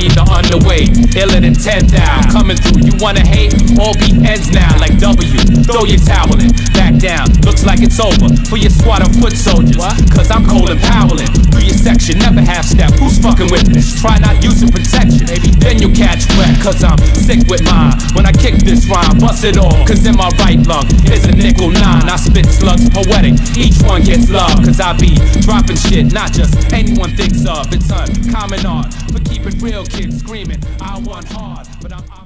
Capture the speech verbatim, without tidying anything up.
either underway, iller than ten thou. Coming through, you wanna hate? All beat ends now like W. Throw your towel in, back down. Looks like it's over for your squad of foot soldiers. Cause I'm cold and powering through your section, never half step. Who's fucking with this? Try not using protection, baby. Then you catch wet. Cause I'm sick with mine. When I kick this rhyme, bust it all. Cause in my right lung is a nickel nine. I spit slugs poetic, each one gets love. Cause I be dropping shit, not just anyone thinks of. It's uncommon art for keeping real kids screaming. I want hard, but I'm